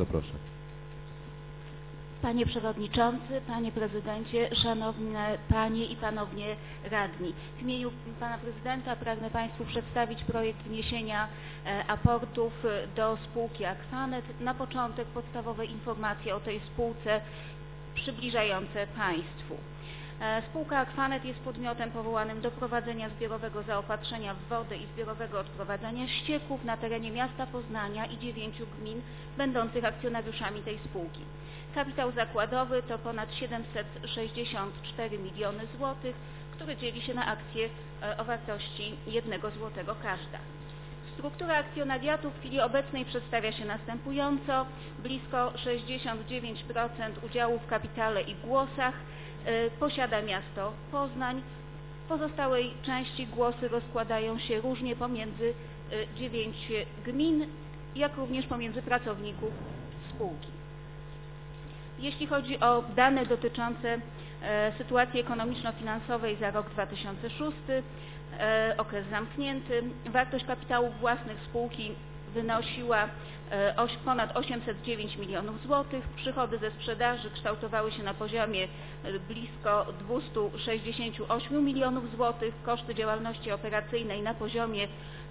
Bardzo proszę. Panie Przewodniczący, Panie Prezydencie, Szanowne Panie i Panowie Radni. W imieniu Pana Prezydenta pragnę Państwu przedstawić projekt wniesienia aportów do spółki Akwanet. Na początek podstawowe informacje o tej spółce przybliżające Państwu. Spółka Akwanet jest podmiotem powołanym do prowadzenia zbiorowego zaopatrzenia w wodę i zbiorowego odprowadzania ścieków na terenie miasta Poznania i 9 gmin będących akcjonariuszami tej spółki. Kapitał zakładowy to ponad 764 miliony złotych, który dzieli się na akcje o wartości 1 złotego każda. Struktura akcjonariatu w chwili obecnej przedstawia się następująco. Blisko 69% udziału w kapitale i głosach posiada miasto Poznań. W pozostałej części głosy rozkładają się różnie pomiędzy 9 gmin, jak również pomiędzy pracowników spółki. Jeśli chodzi o dane dotyczące sytuacji ekonomiczno-finansowej za rok 2006, okres zamknięty, wartość kapitałów własnych spółki wynosiła ponad 809 milionów złotych. Przychody ze sprzedaży kształtowały się na poziomie blisko 268 milionów złotych, koszty działalności operacyjnej na poziomie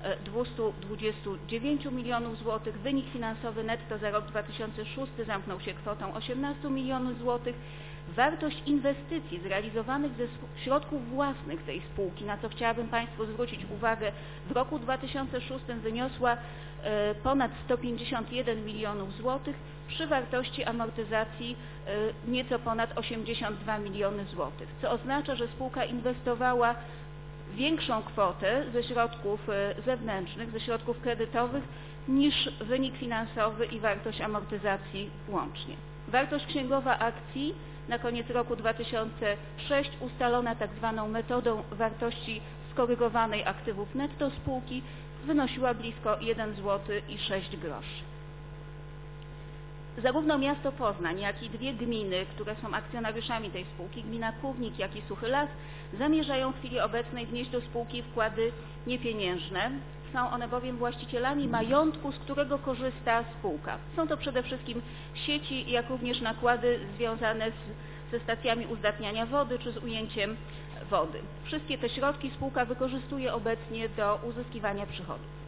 229 milionów złotych. Wynik finansowy netto za rok 2006 zamknął się kwotą 18 milionów złotych. Wartość inwestycji zrealizowanych ze środków własnych tej spółki, na co chciałabym Państwu zwrócić uwagę, w roku 2006 wyniosła ponad 151 milionów złotych przy wartości amortyzacji nieco ponad 82 miliony złotych, co oznacza, że spółka inwestowała większą kwotę ze środków zewnętrznych, ze środków kredytowych niż wynik finansowy i wartość amortyzacji łącznie. Wartość księgowa akcji na koniec roku 2006 ustalona tak zwaną metodą wartości skorygowanej aktywów netto spółki wynosiła blisko 1 zł i 6 groszy. Zarówno miasto Poznań, jak i 2 gminy, które są akcjonariuszami tej spółki, gmina Kórnik, jak i Suchy Las, zamierzają w chwili obecnej wnieść do spółki wkłady niepieniężne. Są one bowiem właścicielami majątku, z którego korzysta spółka. Są to przede wszystkim sieci, jak również nakłady związane ze stacjami uzdatniania wody czy z ujęciem wody. Wszystkie te środki spółka wykorzystuje obecnie do uzyskiwania przychodów.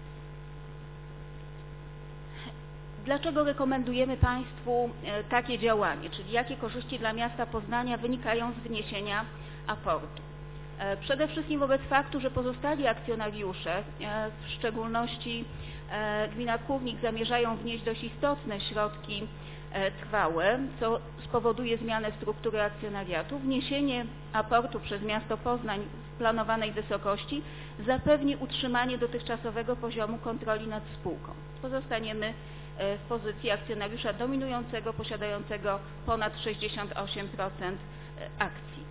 Dlaczego rekomendujemy Państwu takie działanie, czyli jakie korzyści dla miasta Poznania wynikają z wniesienia aportu? Przede wszystkim wobec faktu, że pozostali akcjonariusze, w szczególności gmina Kórnik, zamierzają wnieść dość istotne środki trwałe, co spowoduje zmianę struktury akcjonariatu. Wniesienie aportu przez miasto Poznań w planowanej wysokości zapewni utrzymanie dotychczasowego poziomu kontroli nad spółką. Pozostaniemy w pozycji akcjonariusza dominującego, posiadającego ponad 68% akcji.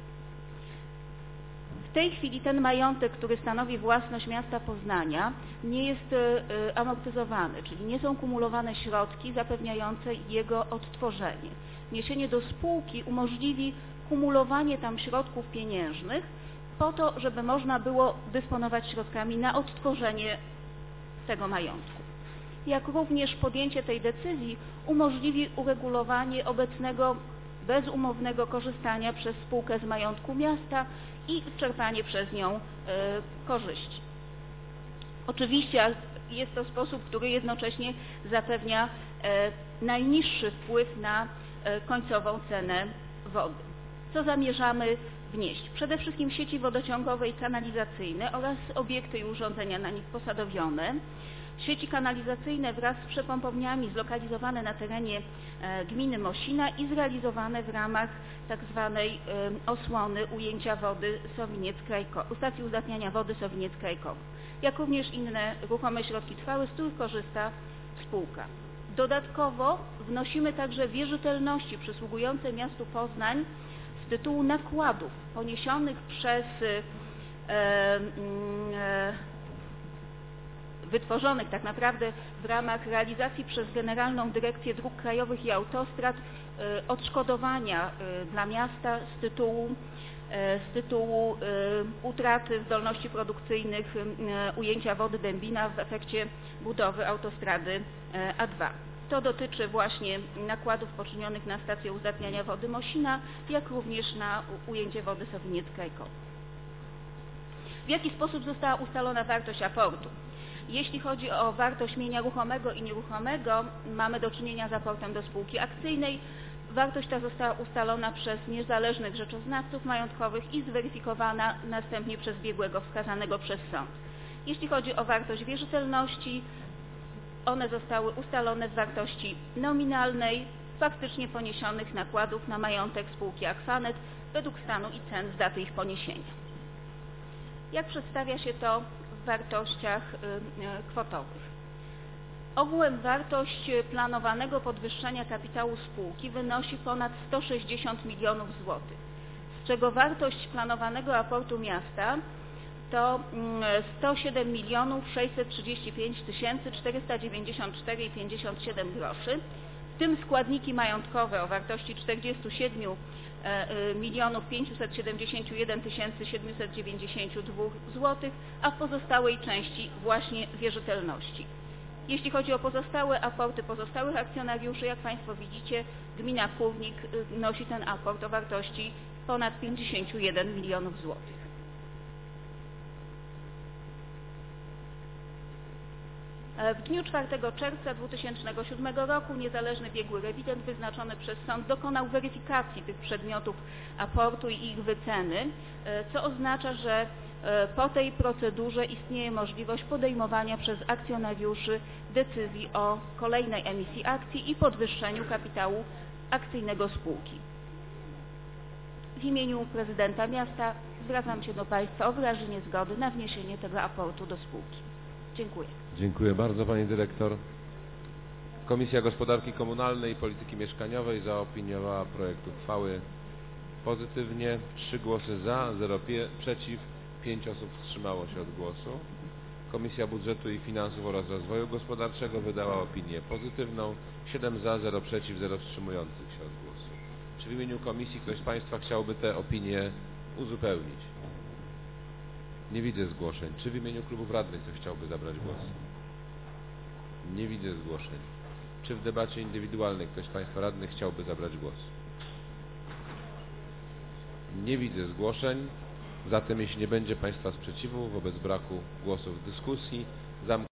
W tej chwili ten majątek, który stanowi własność miasta Poznania, nie jest amortyzowany, czyli nie są kumulowane środki zapewniające jego odtworzenie. Wniesienie do spółki umożliwi kumulowanie tam środków pieniężnych po to, żeby można było dysponować środkami na odtworzenie tego majątku. Jak również podjęcie tej decyzji umożliwi uregulowanie obecnego bezumownego korzystania przez spółkę z majątku miasta i czerpanie przez nią korzyści. Oczywiście jest to sposób, który jednocześnie zapewnia najniższy wpływ na końcową cenę wody. Co zamierzamy wnieść? Przede wszystkim sieci wodociągowe i kanalizacyjne oraz obiekty i urządzenia na nich posadowione. Sieci kanalizacyjne wraz z przepompowniami zlokalizowane na terenie gminy Mosina i zrealizowane w ramach tzw. osłony ujęcia wody Sowiniec-Krajkowo, stacji uzdatniania wody Sowiniec-Krajkowo, jak również inne ruchome środki trwałe, z których korzysta spółka. Dodatkowo wnosimy także wierzytelności przysługujące miastu Poznań z tytułu nakładów poniesionych przez wytworzonych tak naprawdę w ramach realizacji przez Generalną Dyrekcję Dróg Krajowych i Autostrad odszkodowania dla miasta z tytułu utraty zdolności produkcyjnych ujęcia wody Dębina w efekcie budowy autostrady A2. To dotyczy właśnie nakładów poczynionych na stację uzdatniania wody Mosina, jak również na ujęcie wody Sowinickiego. W jaki sposób została ustalona wartość aportu? Jeśli chodzi o wartość mienia ruchomego i nieruchomego, mamy do czynienia z aportem do spółki akcyjnej. Wartość ta została ustalona przez niezależnych rzeczoznawców majątkowych i zweryfikowana następnie przez biegłego wskazanego przez sąd. Jeśli chodzi o wartość wierzytelności, one zostały ustalone w wartości nominalnej faktycznie poniesionych nakładów na majątek spółki Akwanet według stanu i cen z daty ich poniesienia. Jak przedstawia się to w wartościach kwotowych? Ogółem wartość planowanego podwyższenia kapitału spółki wynosi ponad 160 milionów złotych, z czego wartość planowanego aportu miasta to 107 milionów 635 494,57 groszy, w tym składniki majątkowe o wartości 47 milionów 571 792 zł, a w pozostałej części właśnie wierzytelności. Jeśli chodzi o pozostałe aporty pozostałych akcjonariuszy, jak Państwo widzicie, gmina Kórnik nosi ten aport o wartości ponad 51 milionów złotych. W dniu 4 czerwca 2007 roku niezależny biegły rewident wyznaczony przez sąd dokonał weryfikacji tych przedmiotów aportu i ich wyceny, co oznacza, że po tej procedurze istnieje możliwość podejmowania przez akcjonariuszy decyzji o kolejnej emisji akcji i podwyższeniu kapitału akcyjnego spółki. W imieniu prezydenta miasta zwracam się do Państwa o wyrażenie zgody na wniesienie tego aportu do spółki. Dziękuję. Dziękuję bardzo Pani Dyrektor. Komisja Gospodarki Komunalnej i Polityki Mieszkaniowej zaopiniowała projekt uchwały pozytywnie. 3 głosy za, 0 przeciw, 5 osób wstrzymało się od głosu. Komisja Budżetu i Finansów oraz Rozwoju Gospodarczego wydała opinię pozytywną. 7 za, 0 przeciw, 0 wstrzymujących się od głosu. Czy w imieniu komisji ktoś z Państwa chciałby tę opinię uzupełnić? Nie widzę zgłoszeń. Czy w imieniu klubów radnych ktoś chciałby zabrać głos? Nie widzę zgłoszeń. Czy w debacie indywidualnej ktoś z Państwa radnych chciałby zabrać głos? Nie widzę zgłoszeń. Zatem jeśli nie będzie Państwa sprzeciwu wobec braku głosów w dyskusji, zamknę